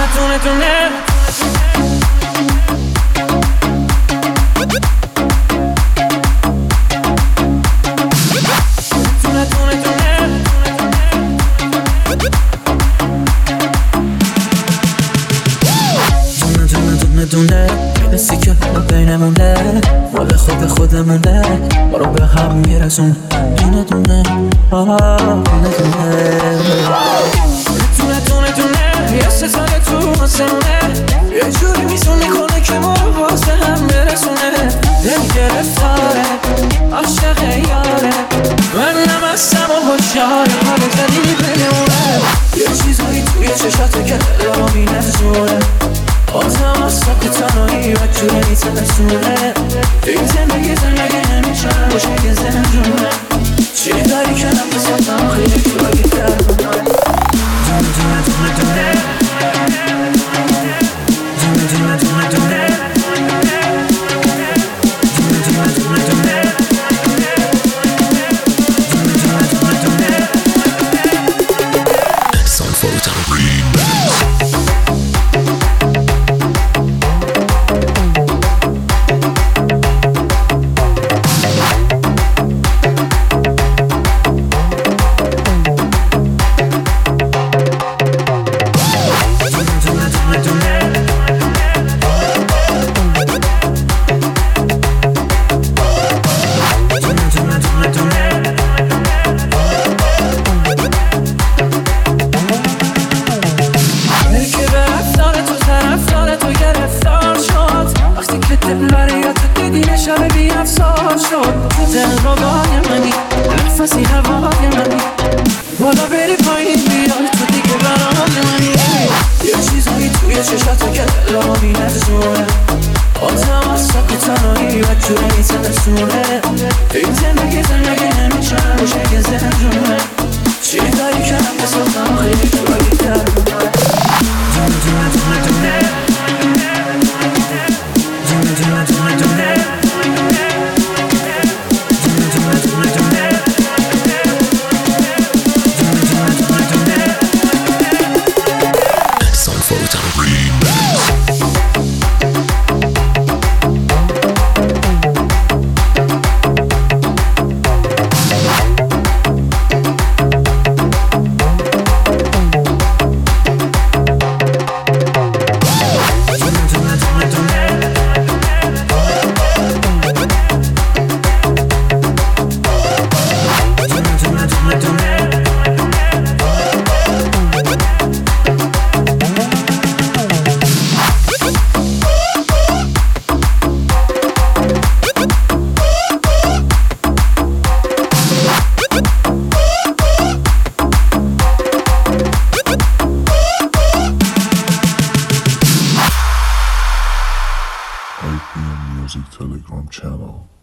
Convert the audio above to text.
دونه حسی که بینمونه مال خود خودمونه ما رو به هم میرسون دونه دونه دونه یه ستاره تو آسمونه یه جوری میزون میکنه که ما رو واسه هم برسونه دل گرفتاره عاشق یاره منم هستم و هوشیاره حال زدی بگمونه یه چیزایی توی چشاته که دل رو مینزونه آزم از ساک تنهایی و جوره میترسونه این زندگی نمیشه باشه که زندونه چی داری که نفساتم خیلی جوری دردونه دونه شب بی افسار شد دل رو گاه منی نفسی هوای منی بالا بری پایین بیای تو دیگه برای منی یه چیزایی توی چشاته که دل رو مینزونه آزم از ساک تنهایی و جوره میترسونه این زندگی نمیشه باشه که زندونه چی داری که نفساتم خیلی جوری دردونه IPM Music Telegram channel.